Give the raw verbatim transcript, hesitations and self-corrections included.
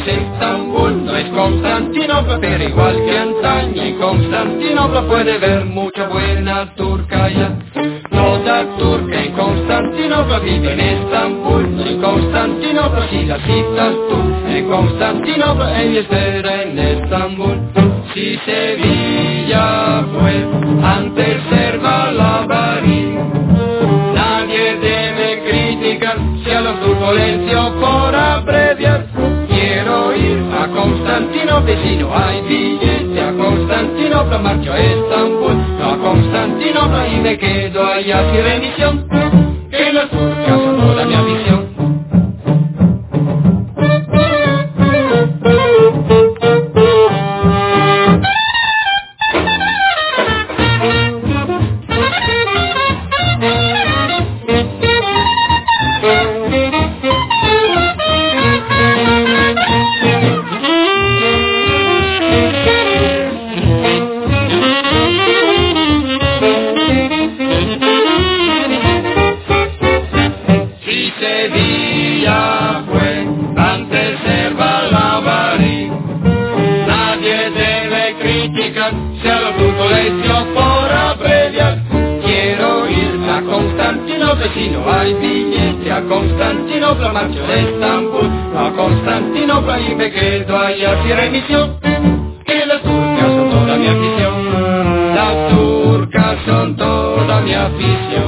es Estambul, no es Constantinopla, pero igual que antaño en Constantinopla puede ver mucha buena turca ya. Toda turca en Constantinopla vive en Estambul, no en Constantinopla. Si la citas tú en Constantinopla, ella espera en Estambul. Si Sevilla fue antes ser Valabarí, nadie debe criticar si a los turbulencio por abreviar. Quiero ir a Constantinopla, si no hay billete a Constantinopla, marcho a Estambul, no a Constantinopla, y me quedo allá sin remisión, que las turcas son toda mi afición. Sevilla fue antes ser Valabarí, nadie debe criticar si a los turbulencio por abreviar. Quiero ir a Constantinopla, si no hay billete a Constantinopla, marcho de Estambul a Constantinopla, y me quedo allá sin remisión, que las turcas son toda mi afición. Las turcas son toda mi afición.